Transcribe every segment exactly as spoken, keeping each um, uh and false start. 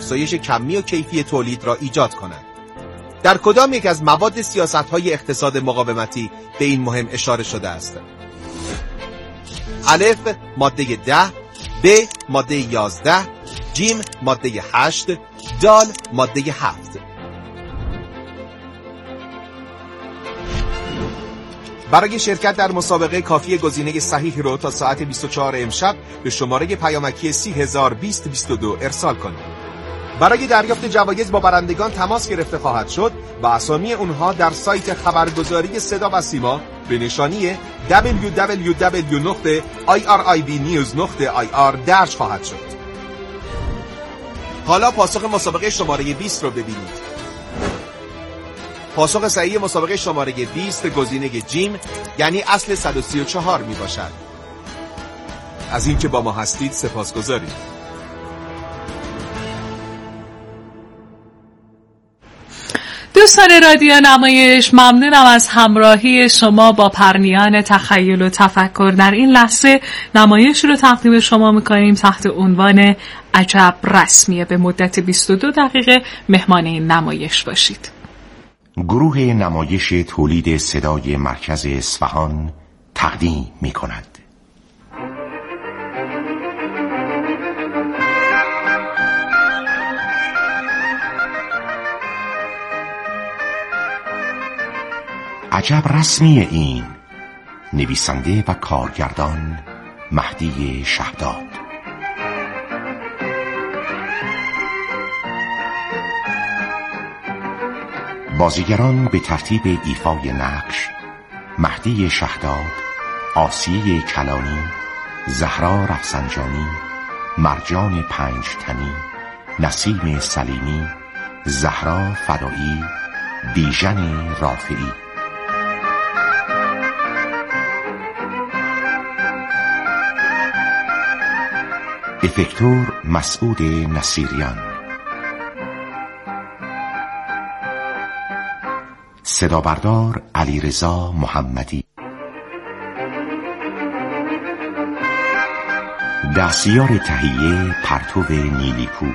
افزایش کمی و کیفی تولید را ایجاد کنند. در کدام یک از مواد سیاست‌های اقتصاد مقاومتی به این مهم اشاره شده است؟ الف ماده ده، ب ماده یازده، جیم ماده هشت، دال ماده هفت. برای شرکت در مسابقه کافی گزینه صحیح رو تا ساعت بیست و چهار امشب به شماره پیامکی سی هزار بیست بیست و دو ارسال کنید. برای دریافت جوایز با برندگان تماس گرفته خواهد شد و اسامی اونها در سایت خبرگزاری صدا و سیما به نشانی دبلیو دبلیو دبلیو نقطه آی آر آی بی نیوز نقطه آی آر درج خواهد شد. حالا پاسخ مسابقه شماره بیست رو ببینید. پاسخ صحیح مسابقه شماره بیست گزینه جیم یعنی اصل صد و سی و چهار می باشد. از اینکه با ما هستید سپاسگزاریم. دوستان رادیو نمایش، ممنونم از همراهی شما با پرنیان تخیل و تفکر. در این لحظه نمایش رو تقدیم شما میکنیم تحت عنوان عجب رسمیه. به مدت بیست و دو دقیقه مهمان این نمایش باشید. گروه نمایش تولید صدای مرکز اصفهان تقدیم میکند. عجب رسمی این. نویسنده و کارگردان مهدی شهداد. بازیگران به ترتیب ایفای نقش: مهدی شهداد، آسیه کلانی، زهرا رفسنجانی، مرجان پنجتنی، نسیم سلیمی، زهرا فدایی، بیژن رافعی. افکتور مسعود نصیریان. صدابردار علیرضا محمدی. دستیار تهیه پرتو نیلیکو.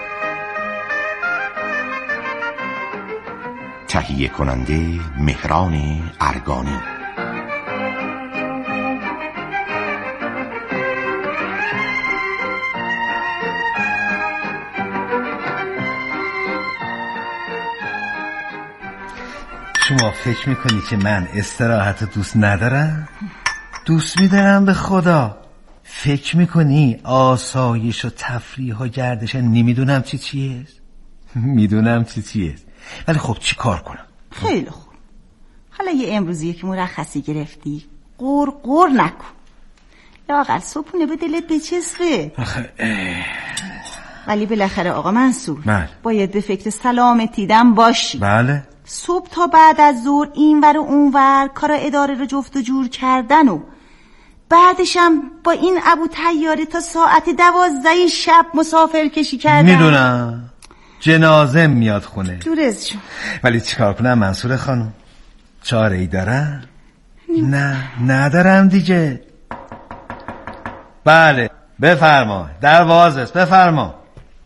تهیه کننده مهران ارگانی. شما فکر میکنی که من استراحت دوست ندارم؟ دوست میدارم به خدا. فکر میکنی آسایش و تفریح و گردش نمیدونم چی چیه؟ میدونم چی چیه، ولی خب چی کار کنم؟ خیلی خوب. حالا یه امروزیه که مرخصی گرفتی قور قور نکن. لااقل صبحونه به دلت بچسبه. ولی بالاخره آقا منصور بله. باید به فکر سلامتیدم باشی. بله. صبح تا بعد از ظهر این ور و اون ور کارا اداره رو جفت و جور کردن و بعدشم با این ابو طیاره تا ساعت دوازده شب مسافر کشی کردن. میدونم جنازه میاد خونه دورز شو. ولی چیکار کنم منصور خانم؟ چاره ای دارم؟ نه ندارم دیگه. بله بفرما، در باز است، بفرما.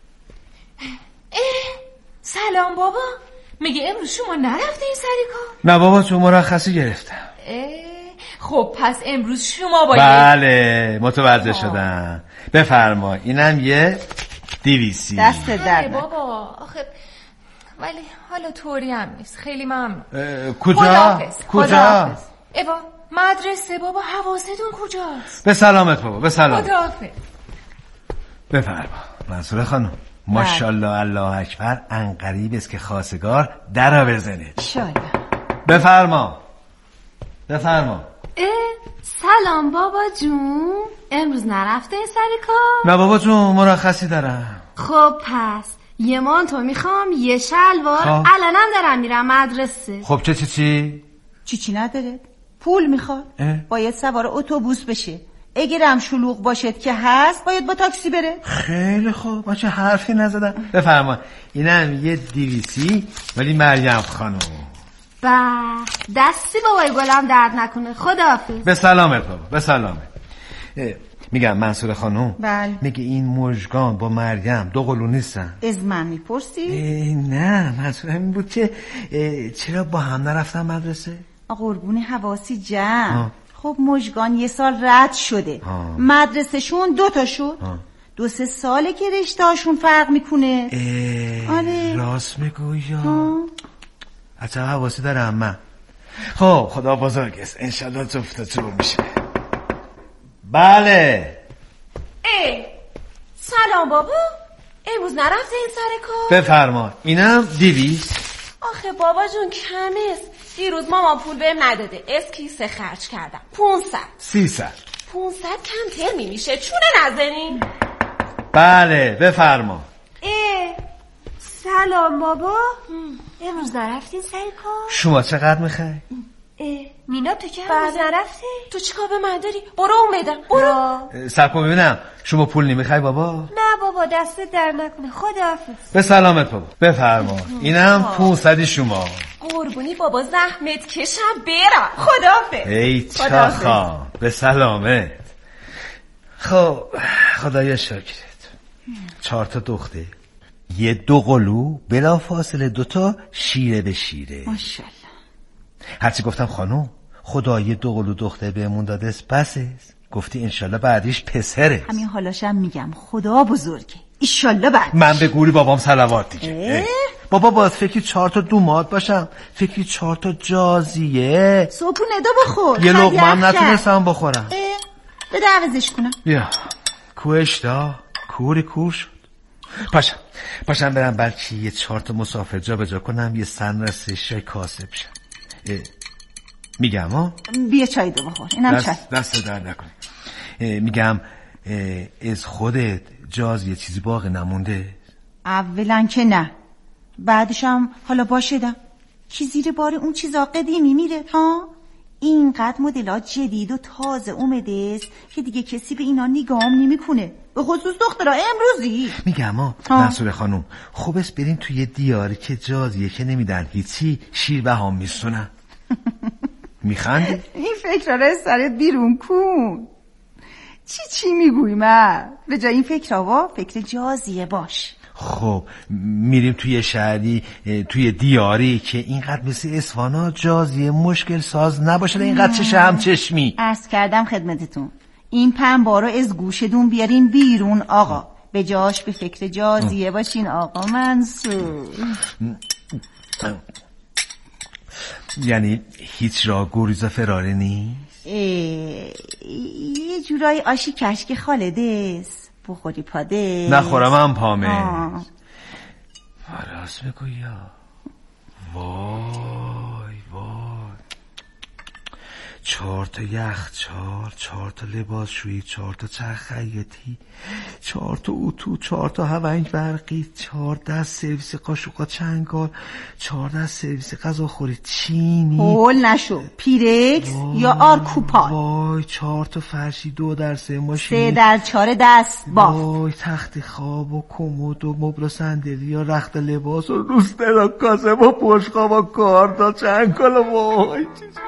سلام بابا، میگه امروز شما نرفتین سر کار؟ نه بابا، چون مرخصی گرفتم. خب پس امروز شما باید. بله متوجه شدم. بفرما، اینم یه دیویسی. دست در بابا آخه ولی حالا طوری هم نیست. خیلی ممنون. کجا؟ خداحافظ. کجا؟ خداحافظ. ایوا مدرسه بابا، حواستون کجاست؟ به سلامت بابا، به سلامت. خداحافظ. بفرما منصور خانم. ماشاءالله الله اکبر، انقریب است که خواستگار درا بزنه. انشالله. بفرما بفرما. سلام بابا جون، امروز نرفته سر کار؟ نه بابا جون، مرخصی دارم. خب پس یه مانتو میخوام، یه شلوار. خب. الانم دارم میرم مدرسه. خب چه چی چی؟ چی چی نداره؟ پول میخواد. باید سوار اتوبوس بشه. اگرم شلوغ باشد که هست باید با تاکسی بره. خیلی خوب، چه حرفی نزدم. بفرما، اینم یه دیویسی ولی مریم خانم. با دستی بابای گلم درد نکنه. خداحافظ. به سلامت بابا، به سلامت. میگم منصور خانم. بله. میگه این مژگان با مریم دو قلو نیستن. از من میپرسی؟ نه منصور همین بود که چرا با هم نرفتن مدرسه؟ قربون حواسی جمع. خب مژگان یه سال رد شده، مدرسهشون دو تا شد، دو سه ساله که رشتهاشون فرق میکنه. آره راست میگوی یا حتی حواسی داره اما. خب خدا بزرگ است، انشالله جفت جور میشه. بله. ای سلام بابا، امروز نرفته این سر کار؟ بفرما. اینم دیویست. آخه بابا جون کمه است، دیروز ماما پول بهم نداده، از کیسه خرج کردم. پونصد سیصد پونصد کمتر میمیشه، چونه نزنین؟ بله بفرما. ای سلام بابا، امروز نرفتین سر کار؟ شما چقدر میخوای؟ ای مینا تو که امروز نرفتی؟ تو چیکار به من داری؟ برو اون بدم برو. سب کن ببینم شما پول نمیخوای بابا؟ نه بابا دست در نکنه، خداحافظ. به سلامت بابا. بفرما. اینم پونصدی شما. قربونی بابا زحمت کشم برم، خداحافظ. ای چاخا به سلامت. خب خدایا شکرت. چهار تا دختر، یه دو قلو، بلا فاصله دوتا شیره به شیره. ماشاءالله. هرچی گفتم خانم خدا یه دو قلو دختر بهمون داده است بس است. گفتی انشالله بعدیش پسره. همین حالاشم میگم خدا بزرگه، ایشالله بعد. من به گوری بابام صلوات دیگه. بابا باز فکری چهار تا دومات باشم، فکری چهار تا جازیه. صبح ندا بخور. یه لقمه هم نتونستم بخورم. بده عوضش کنم. بیا کوش دا کوری کور شد. پاشم پاشم برم بلکه یه چهار تا مسافر جا به جا کنم، یه سنرسه شای کاسب شم. میگم ها بیا چای دو بخور. اینم دست چای. دست در نکنی. میگم از خودت جاز یه چیزی باقی نمونده؟ اولا که نه، بعدشم حالا باشدم کی زیر بار اون چیزا قدیمی میره ها. اینقدر مدلات جدید و تازه اومده است که دیگه کسی به اینا نگام نمیکنه، به خصوص دخترها امروزی. میگم ها منصور خانوم خوب است بریم توی دیاری که جازیه که نمیدن هیچی، شیر بهام میسونن. میخندی؟ این فکر را سرت بیرون کن. چی چی میگوی من؟ به جای این فکر ها فکر جازیه باش. خب میریم توی شهری، توی دیاری که اینقدر مثل اصفهان جازیه مشکل ساز نباشه، اینقدر چشه هم چشمی. عرض کردم خدمتتون این پنبه رو از گوشتون بیارین بیرون آقا، به جاش به فکر جازیه باشین آقا منصور. یعنی هیچ راه گریز و فراری نیست؟ یه جورای آشی کشک خالده است، بخوری پاده نخورم هم پامه. راست میگوی یا وای وای، چهار تا یخچال، چهار تا لباس شویی، چهار تا چرخ خیاطی، چهار تا اتو، چهار تا هونگ برقی، چهار دست سرویس قاشقا چنگال، چهار دست سرویس غذاخوری چینی. هول نشو، پیرکس یا آرکوپال. وای چهار تا فرشی، دو در سه ماشین، سه در چهار دست بافت. وای تخت خواب و کمد و مبل و صندلی یا رخت لباس و روسترا کاسه و پشقاب و کارتا چنگال. وای چیزی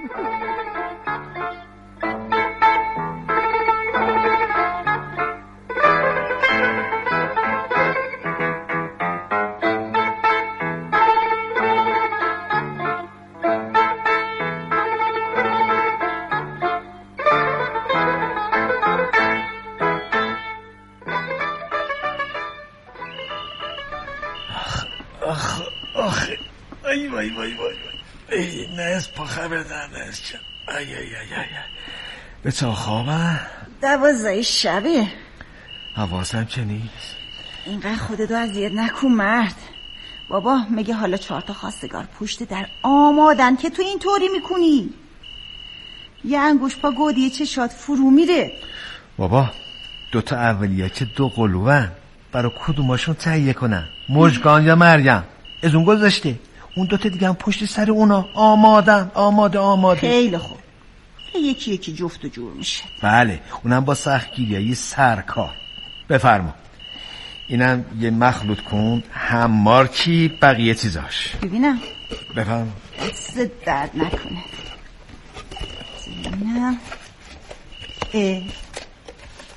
ای وای وای وای ای نه از پا خبر در نست چم. ای ای ای ای به چا خوابم؟ دوازده شبه. حواسم که نیست. اینقدر خودتو اذیت نکن مرد. بابا میگه حالا چهار تا خواستگار پشت در آمادن که تو این طوری میکنی. یه انگوش پا گودیه چشات فرو میره. بابا دوتا اولیه که دو قلوان، برای کدوماشون تهیه کنن؟ مژگان یا مریم؟ از اون گذاشته اون دوتا دیگه هم پشت سر اونا آمادن. آماده آماده. خیلی خوب، یکی یکی جفت و جور میشه. بله اونم با سختگیری یه سرکار. بفرما اینم یه مخلوط کن، همار کی بقیه چیزاش. ببینم. بفرما. دست درد نکنه. ببینم. اه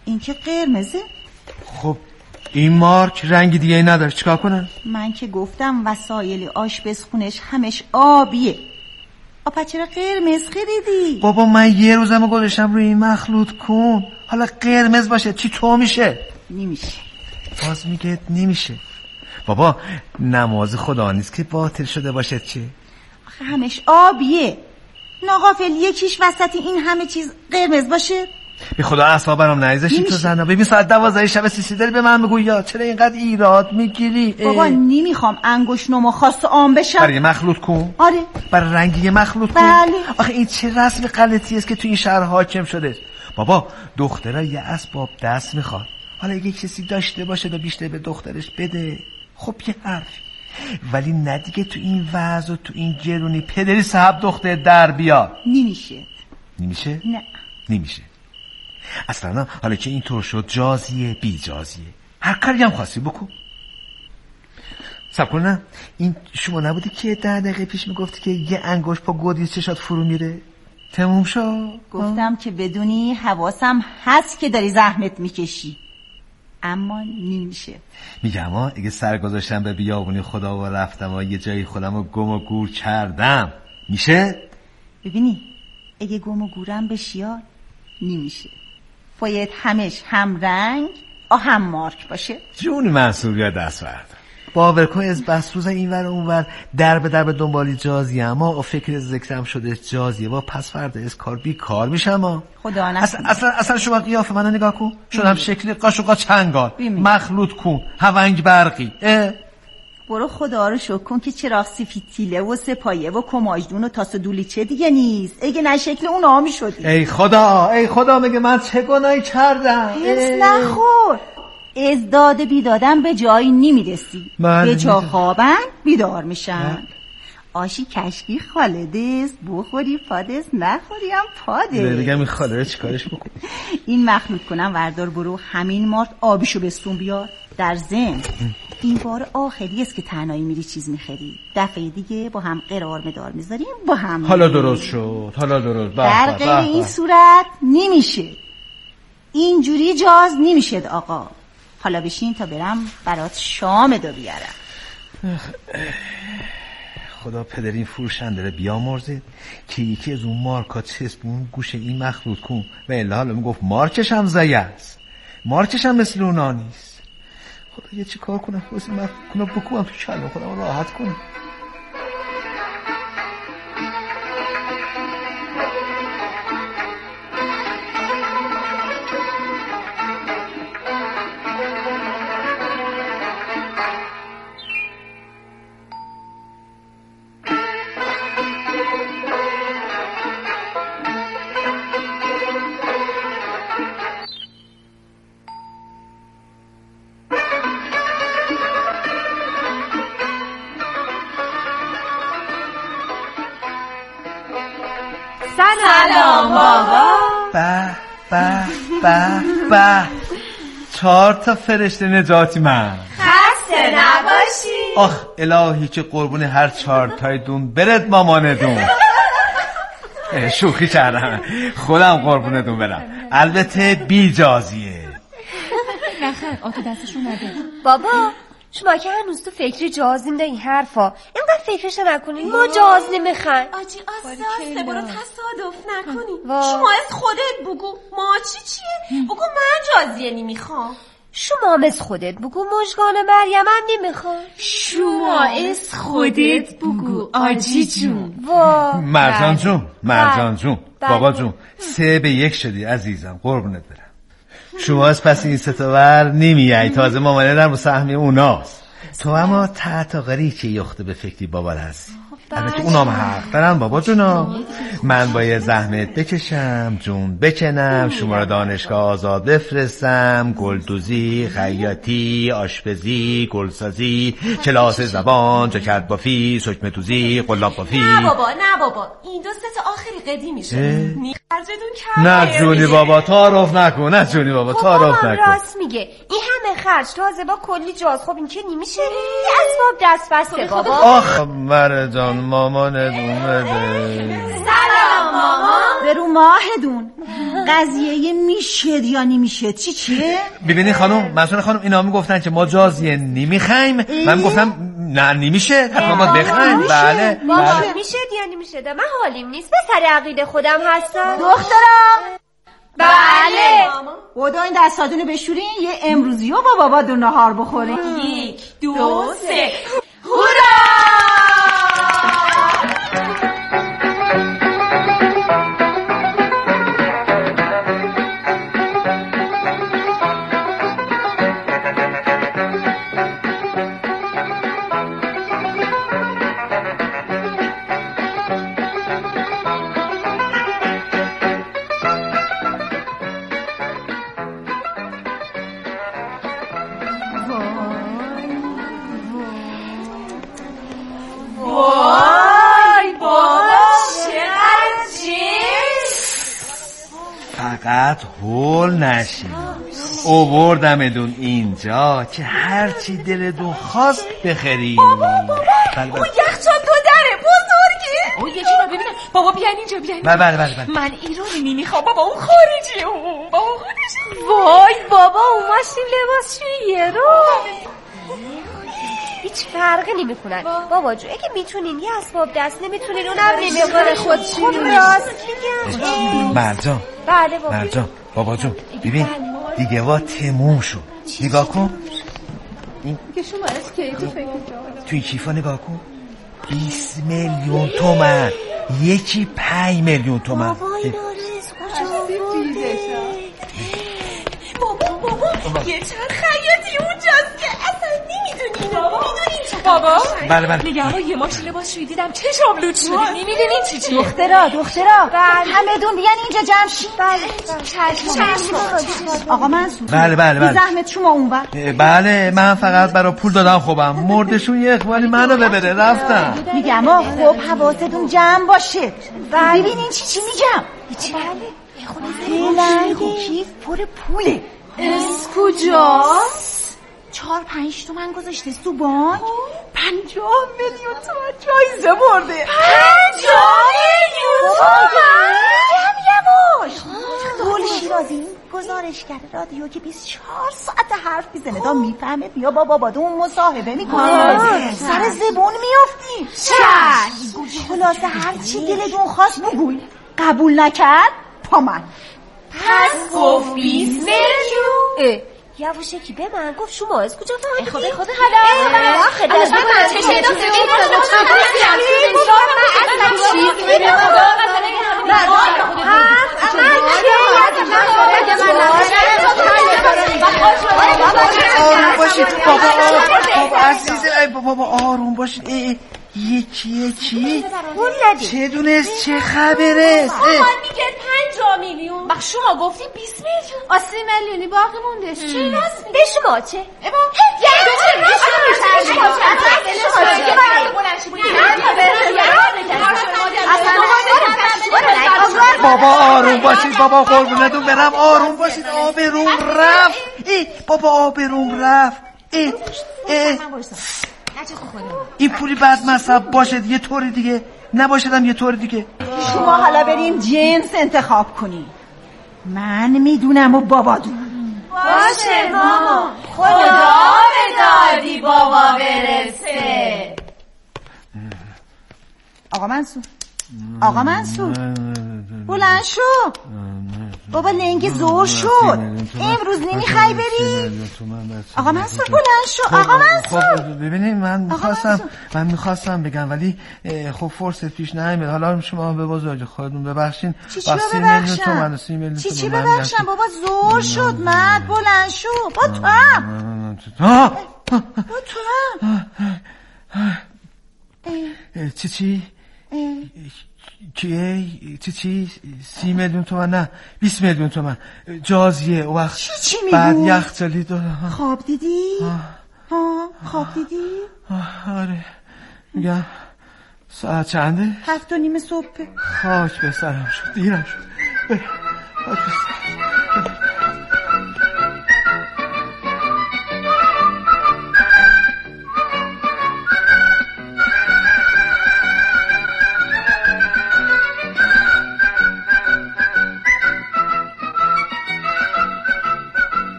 این که قرمزه. خب این مارک رنگ دیگه ای نداره، چیکار کنن؟ من که گفتم وسایل آشپزخونش همش آبیه. آپا چرا قرمز خریدی؟ بابا من یه روزمو گذاشتم روی این مخلوط کن، حالا قرمز باشه چی تو میشه؟ نمیشه. باز میگه نمیشه. بابا نماز خدا نیست که باطل شده باشه چه؟ آخه همش آبیه. ناغافل یکیش وسط این همه چیز قرمز باشه؟ به خدا اصلا برام نریزشی تو زنها. ببین ساعت دوازده شب سیسی داری به من بگو یا چرا اینقدر ایراد میگیری؟ بابا نمیخوام انگوش نما خواست عام بشم. برای مخلوط کن؟ آره. برای رنگی مخلوط کن؟ بله. آخه این چه رسم غلطی است که تو این شهر حاکم شده؟ بابا دخترها یه اسباب دست میخواد، حالا اگه کسی داشته باشه و بیشتر به دخترش بده خب یه حرفی، ولی نه دیگه تو این وضع و تو این گرونی پدری صاحب دختر در بیاد. نمیشه. نمیشه؟ نه نمیشه اصلا. حالا که این طور شد جازیه بی جازیه، هر کاری هم خواستی بکن. سب کن، این شما نبودی که ده دقیقه پیش میگفتی که یه انگوش پا گودی چشات فرو میره؟ تموم شد. گفتم که بدونی حواسم هست که داری زحمت میکشی، اما نمیشه. میگم ها اگه سر گذاشتم به بیابونی خدا و رفتم و یه جایی خودم رو گم و گور کردم میشه؟ ببینی اگه گم و گورم بشیار نمیشه، باید همش هم رنگ و هم مارک باشه. جون منصور یا دست برد باور کن از بس روز این ور اون ور در به در به دنبالی جازیه، اما و فکر ذکرم شده جازیه و پس فردا از کار بی کار میشم ها. خدا نکنه. اصلا, اصلا, اصلا شما قیافه منو نگاه کن، شدم شکل قاشقا چنگار مخلوط کن هونگ برقی. اه. برو خدا رو شکر کن که چراغ سفیتیله و سپایه و کماجدون و تاس و دولیچه دیگه نیست، اگه نه شکل اون آمی شدی. ای خدا ای خدا مگه من چه گناهی کردم؟ هرس نخور، ازداد بیدادم به جایی نمیرسی، به جا خوابن بیدار میشن. آشی کشکی خالدست بخوری پادست نخوری هم پادست. دیگه این خاله چیکارش بکن؟ این مخلوط کنم وردار برو همین مارت آبیشو بستون بیار. در ضمن این بار آخری است که تنهایی میری چیز میخری، دفعه دیگه با هم قرار مدار میذاریم با هم. حالا درست شد، حالا درست. در غیر این صورت نمیشه، اینجوری جاز نمیشد آقا. حالا بشین تا برم برات شام دو بیارم. خدا پدر این فروشنده رو بیامرزه که یکی از اون مارکا چسبون گوشه این مخلوط کن و الا حالا میگفت مارکش هم زیه است، مارکش هم مثل اونا نیست. خدا یه چی کار کنم واسه مخلوط کنم بکنم تو کلم خودم راحت کنم. سلام بابا. به به به به چهار تا فرشته نجاتی من. خسته نباشی. آخ الهی که قربون هر چهار تای دون برد مامان دون. شوخی کردم، خودم قربون دون برم، البته بی جازیه. نخیر آتو دستشون نده. بابا شما که هنوز تو فکری جاز نمیده این حرفا، اینقدر فکرشو نکنین، ما جاز نمیخوایم. آجی آساسته برو تصادف نکنین. شما از خودت بگو ما چی چیه؟ بگو من جازیه نمیخوام. شما از خودت بگو مژگان مریم هم نمیخوام. شما از خودت بگو آجی جون. مرجان جون مرجان جون بابا جون سه به یک شدی عزیزم، قربونت برم. شما از پس این ستاور نمیای، تازه مامانه در مساهمه اوناست. تو اما تحتاقری که یخته به فکری بابا هستی. البته اونام حق دارن بابا جونا. من باید زحمت بکشم جون بکنم، شما را دانشگاه آزاد بفرستم، گلدوزی، خیاطی، آشپزی، گلسازی، کلاس زبان، جاکت بافی، سکمه توزی، قلاب بافی. نه بابا نه بابا این دو سه آخری قدی میشه. نیخرجتون کرد. نه جونی بابا تعارف نکن، نه جونی بابا تعارف نکن. راست میگه، این همه خرج تازه با کلی جاز، خب این که نمیشه. یه اسباب دست بسته بابا. آخ مرجان مامان دومده. سلام مامان. برو ماهدون. قضیه میشد یا نمیشد چی چیه؟ ببینی خانم مسئول خانم اینا میگفتن که ما جازیه نمیخوایم، من میگفتم نه نمیشه حتما باید بخوایم. بله بله میشه یا نمیشه، من حالیم نیست به سر عقیده خودم هستم. دخترم بله بودا این دستاتونو بشورین یه امروزی با بابا دو نهار بخورین. یک دو سه هورا! فقط هول نشی اووردمدون اینجا که هرچی دلتون خواست بخری. بابا بابا بله اون یخچال دو دره بزرگه. اون یکی رو ببینم بابا بیان اینجا بیان. بله بله بله من ایرانی نمیخوام بابا اون خارجیه اون بابا خودش. وای بابا اون ماشین لباسشوییه رو هیچ فرقی نمیکنن. بابا جو اگه میتونین یه اسباب دست نمیتونین اونم نمیکنه خودشون راست میگم. مرجان بله بابا مرجان بابا جون ببین دیگه وا تموم شد. نگاه کن این که شما از کیفی فکر توی کیفا نگاه کن بیست میلیون تومن یکی پنج میلیون تومن. بابا این آرز کجا بابا بابا یه چند خیاطی اونجاست که اصلا نمیدونین بابا میدونین بابا بله بله نگه یه ماشین لباسشویی دیدم چه شاملوت شدی نمیدونین چی چیه. دخترا دخترا همه دون بیان اینجا جمع شید. بله چشم آقا منصور بله بله بله زحمت شما اونور. بله من فقط برای پول دادم خوبم مردشون یه اقبالی منو ببره رفتم. میگم آقا خب حواستون جمع باشه. ببینین چی چی میگم. بله خب کیف پر پوله. از کجاست؟ چهار پنج تومن گذاشته تو بانک. پنجاه میلیون تومن جایزه برده. پنجاه میلیون تومن؟ یواش گل شیرازی گزارشگر رادیو که بیست و چهار ساعت حرف میزنه تا میفهمه بیا با بابا اون مصاحبه میکنه سر زبون میافتی. چشم خلاصه هر چی دلتون خواست بگوی. قبول نکرد پامن. پس گفت بیست میلیون. یواشه کی به من گفت شما از کجا فهمیدی؟ خود خود حالا آخه در من چه شده آروم باشید بابا بابا عزیزه بابا آروم باشید. یکیه چی؟ اون ندید چه دونست چه خبره؟ آقا میگه پنجاه میلیون. بخ شما گفتی بیست میلیون. آسی میلیونی باقی مونده. چی راست به شما چه؟ ابا بابا آروم باشید بابا قربونتون برم آروم باشید. آبروم رفت. ای بابا آبروم رفت. ای ای این پولی بعد مصرف باشه یه طوری دیگه نباشدم یه طوری دیگه. شما حالا بریم جنس انتخاب کنی. من میدونم و بابا دونم. باشه ماما خدا به دادی بابا برسه. آقا منصور آقا منصور بلند شو بابا لنگ زور شد. امروز نمیخوای بری؟ آقا منصور بلند شو. آقا منصور خب ببینید من میخواستم من میخواستم بگم ولی خب فرصت پیش نمیاد. حالا شما به بزرگ خودتون ببخشین. چی چی ببخشم چی چی ببخشم بابا زور شد. مرد بلند شو. با تو هم با تو هم چی چی کیه چی چی سی میلیون تومن نه بیست میلیون تومن جازیه و وقت چی چی میگو؟ بعد یخچالی داره. خواب دیدی؟ ها خواب دیدی؟ آره میگم ساعت چنده؟ هفت و نیم صبح. خاک به سرم شد دیرم شد. خاک به سرم.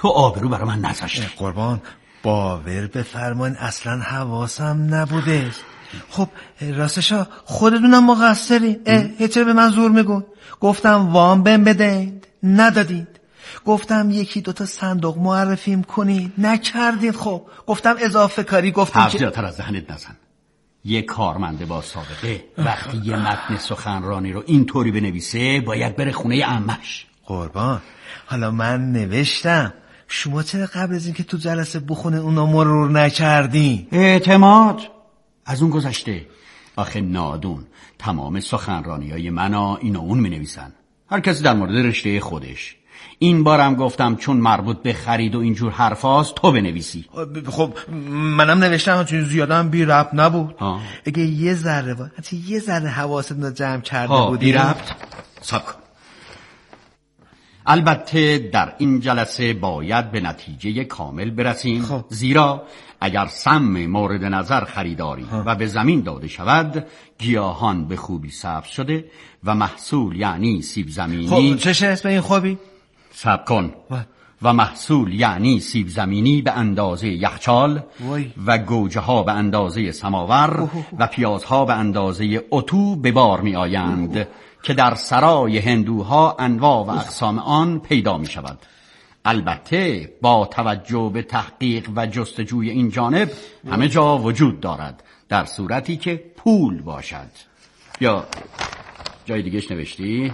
تو آبرو برای من نذاشتی. قربان باور بفرمایین اصلا حواسم نبوده. خب راستشا خودتونم مقصرین. چرا به من زور میگون؟ گفتم وام بهم بدهید ندادید، گفتم یکی دوتا صندوق معرفیم کنید نکردید. خب گفتم اضافه کاری گفتم که زیادتر از ذهنت نزن. یه کارمنده با سابقه وقتی یه متن سخنرانی رو اینطوری بنویسه باید بره خونه عمش. قربان حالا من نوشتم، شما چرا قبل از این که تو جلسه بخونه اونا مرور نکردین؟ اعتماد از اون گذشته. آخه نادون تمام سخنرانی های منا این و اون می نویسن، هر کسی در مورد رشته خودش. این بارم گفتم چون مربوط به خرید و اینجور حرفاست تو بنویسی. خب منم نوشتم چون زیادم بی ربط نبود. ها. اگه یه ذره با یه ذره حواستون رو جمع کرده بودی. بی ربط سب کن. البته در این جلسه باید به نتیجه کامل برسیم. خب. زیرا اگر سم مورد نظر خریداری ها. و به زمین داده شود، گیاهان به خوبی سبز شده و محصول یعنی سیب زمینی. خب چه اسم این خوبی؟ سب کن. و, و محصول یعنی سیب زمینی به اندازه یخچال وی. و گوجه ها به اندازه سماور اوه. و پیازها به اندازه اتو به بار می آیند اوه. که در سرای هندوها انواع و اقسام آن پیدا می شود. البته با توجه به تحقیق و جستجوی این جانب همه جا وجود دارد، در صورتی که پول باشد. یا جای دیگهش نوشتی؟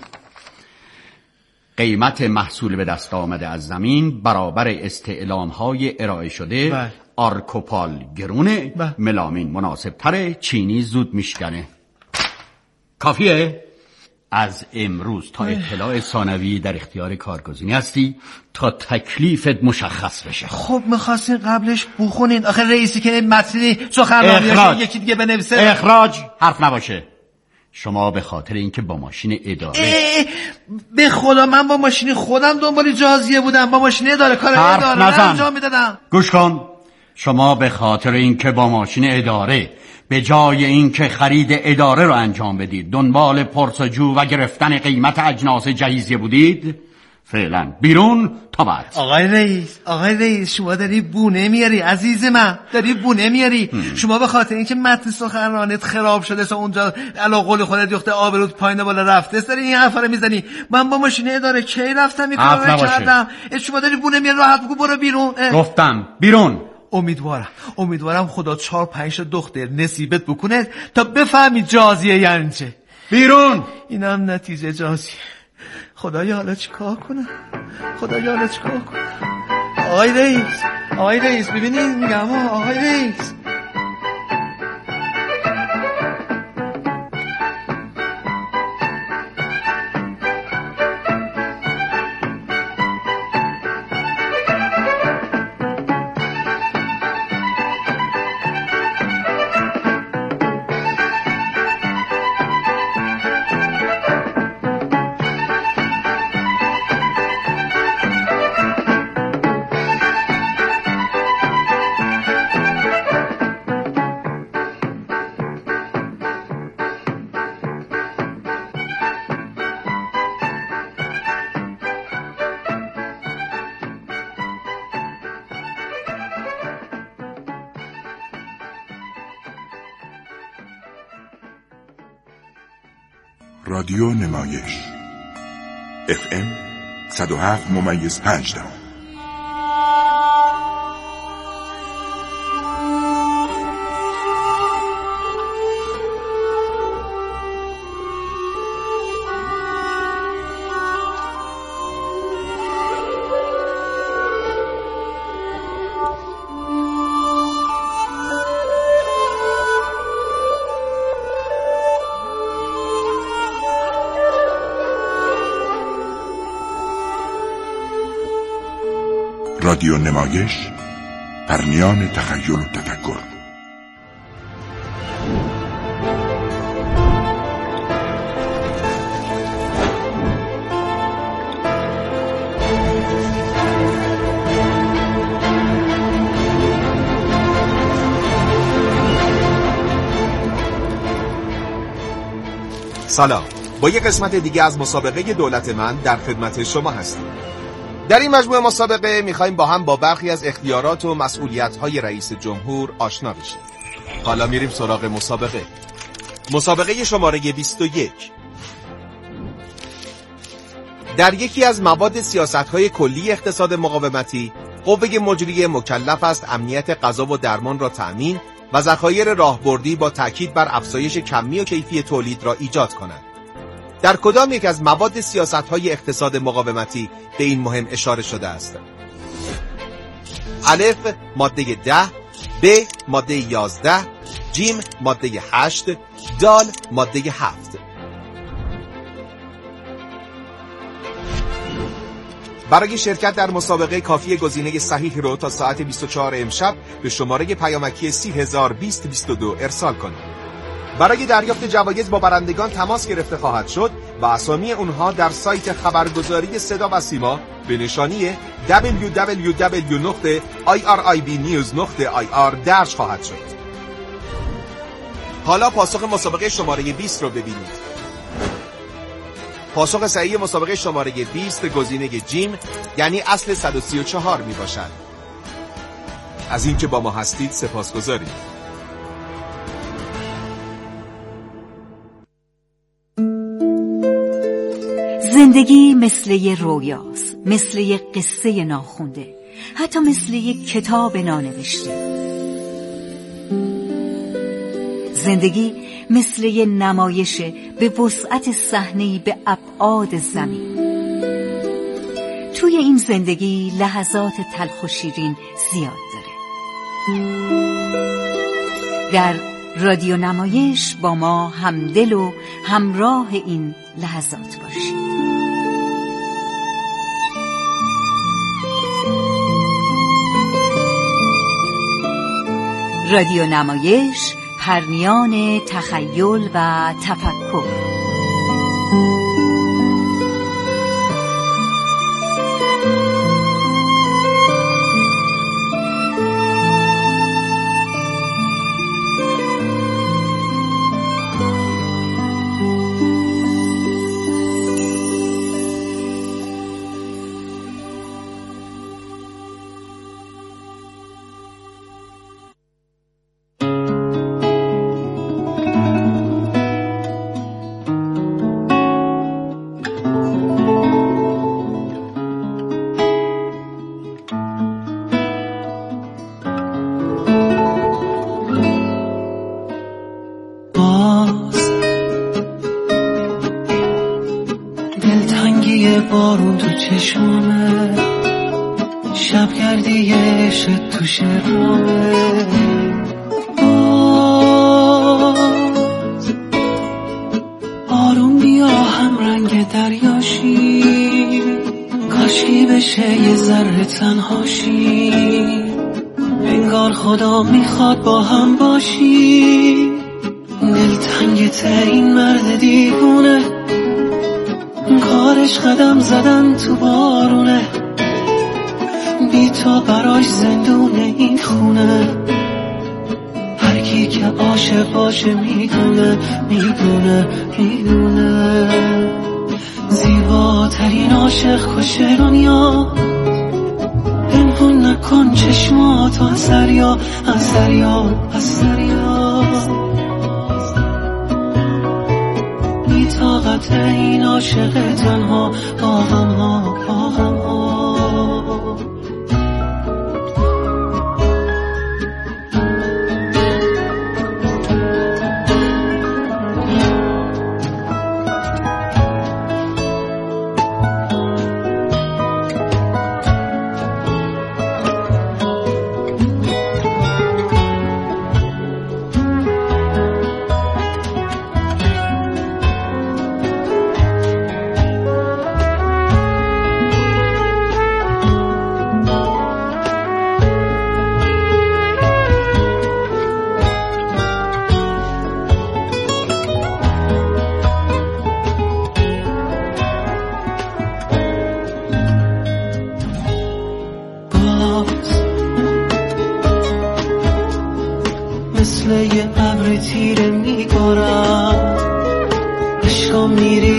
قیمت محصول به دست آمده از زمین برابر استعلام های ارائه شده. بله. آرکوپال گرونه. بله. ملامین مناسب تره، چینی زود میشکنه. کافیه؟ از امروز تا اطلاع ثانوی در اختیار کارگزینی هستی تا تکلیفت مشخص بشه. خب میخواستین قبلش بخونین. آخه رئیسی که متنی سخنرانیش یکی دیگه بنویسه. اخراج حرف نباشه. شما به خاطر اینکه با ماشین اداره به خدا من با ماشین خودم دنبال جازیه بودم، با ماشین اداره کار اداره انجام میدادم. گوش کن، شما به خاطر اینکه با ماشین اداره به جای اینکه خرید اداره رو انجام بدید دنبال پرسجو و گرفتن قیمت اجناس جهیزیه بودید، فعلا بیرون تا بعد. آقای رئیس آقای رئیس شما داری بونه میاری عزیز من، داری بونه میاری. هم. شما به خاطر اینکه متن سخنرانیت خراب شده سو اونجا علا قول خودت یخته آبروت پایین بالا رفته داری این حرفا رو میزنی. من با ماشین اداره کی رفتم این کارو کردم؟ شما داری بونه میاری، راحت بگو برو بیرون. اه. گفتم بیرون. امیدوارم امیدوارم خدا چهار پنج تا دختر نصیبت بکنه تا بفهمی جازیه یعنی چه. بیرون. اینم نتیجه جازیه. خدایا حالا چیکار کنم؟ خدایا حالا چیکار کنم؟ آقای رئیس آقای رئیس ببینید میگم آقای رئیس. رادیو نمایش اف ام صد و هفت ممیز پنج دهم. رادیو نمایش پرنیان تخیل و تفکر. سلام، با یک قسمت دیگه از مسابقه دولت من در خدمت شما هستم. در این مجموعه مسابقه میخوایم با هم با برخی از اختیارات و مسئولیت‌های رئیس جمهور آشنا بشیم. حالا میریم سراغ مسابقه. مسابقه شماره بیست و یک. در یکی از مواد سیاست‌های کلی اقتصاد مقاومتی، قوه مجریه مکلف است امنیت غذا و درمان را تأمین و ذخایر راهبردی با تأکید بر افزایش کمی و کیفی تولید را ایجاد کند. در کدام یک از مواد سیاست‌های اقتصاد مقاومتی به این مهم اشاره شده است؟ الف ماده ده، ب ماده یازده، جیم ماده هشت، دال ماده هفت. برای شرکت در مسابقه کافی گزینه صحیح رو تا ساعت بیست و چهار امشب به شماره پیامکی سی هزار بیست بیست و دو ارسال کنید. برای دریافت جوایز با برندگان تماس گرفته خواهد شد و اسامی اونها در سایت خبرگزاری صدا و سیما به نشانی دبلیو دبلیو دبلیو نقطه آی آر آی بی نیوز نقطه آی آر درج خواهد شد. حالا پاسخ مسابقه شماره بیست رو ببینید. پاسخ صحیح مسابقه شماره بیست گزینه جیم یعنی اصل صد و سی و چهار می باشد. از اینکه با ما هستید سپاسگزاریم. زندگی مثل یه رویاست، مثل یه قصه ناخونده، حتی مثل یه کتاب نانوشته. زندگی مثل یه نمایشه به وسعت صحنه‌ای به ابعاد زمین. توی این زندگی لحظات تلخ و شیرین زیاد داره. در رادیو نمایش با ما همدل و همراه این لحظات باشید. رادیو نمایش، پرنیان تخیل و تفکر. بارون تو چشمامه، شب گردی عشق تو شرامه. باز آروم بیا هم رنگ دریاشی، کاشکی بشه یه ذره تنهاشی. انگار خدا میخواد با هم باشی. دلتنگت این مرد دیوونه، کارش قدم زدن تو بارونه. بی تو براش زندونه این خونه. هر کی که عاشق باشه میدونه میدونه میدونه. زیباترین عاشق کشه دنیا. پنهون نکن چشماتو از دریا از دریا از دریا. بی طاقت این عاشق تنها با غم ها با غم